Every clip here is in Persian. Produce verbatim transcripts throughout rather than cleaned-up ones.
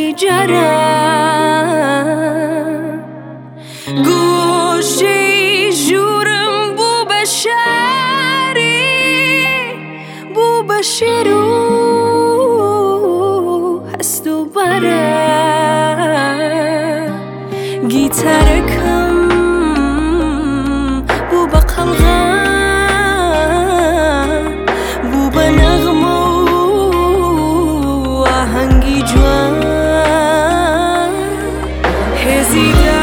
جاران گوشی ژوورم بوو بە شاری بوو بە شێر و هەست و باران گیتارەکەم بوو بە قەڵغان بوو بە نەغمە و ئاهەنگی جوان هێزیدا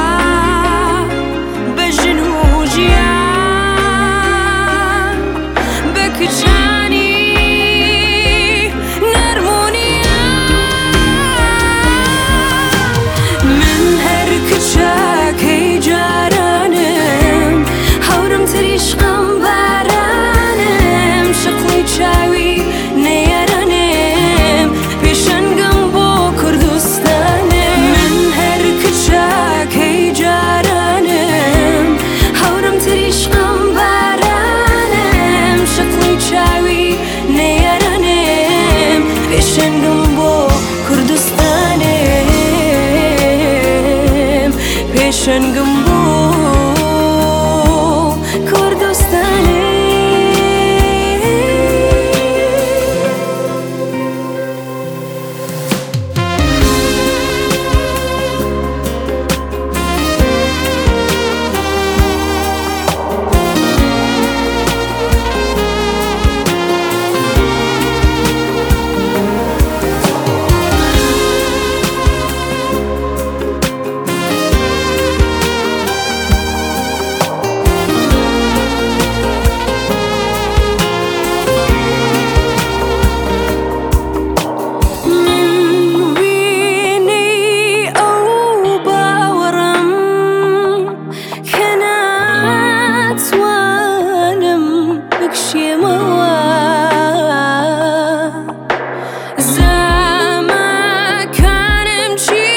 بە ژن و ژیان بە کچانی نەرمونیان من هەر کچاکەی جارانم هەورم تریشقم بارانم شەقڵی چاوی نەیارانم پێشەنگم بۆ کوردستانم من هەر کچاکەی جارانم هەورم تریشقم بارانم شەقڵی چاوی نەیارانم پێشەنگم بۆ کوردستانم پێشەنگم بۆ زەماکانم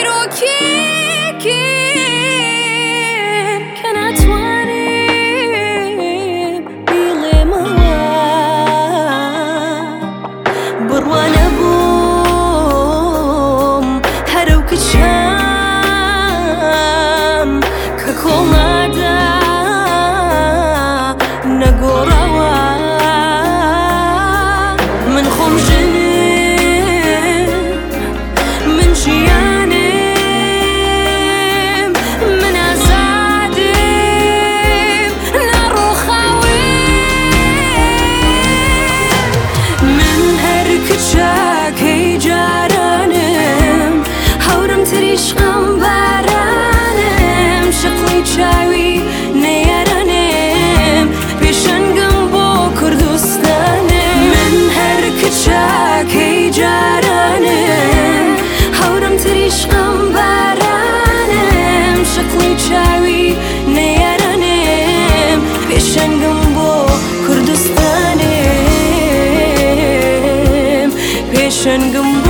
چیرۆکێکن کە ناتوانم بیڵێمەوە بڕوانە بووم هەرەو کچام کە کۆڵادا نەگۆڕاوە من خۆم ژنم من ژیانم من ئازادم نەڕۆخاوم من هەر کچاکەی جارانم هەورم تریشقم بارانم شەقڵی چاوی نەیارانم پێشەنگم بۆ کوردستانم من هەر کچاکەی جارانم هەورم تریشقم بارانم شەقڵی چاوی نەیارانم پێشەنگم بۆ کوردستانم پێشەنگم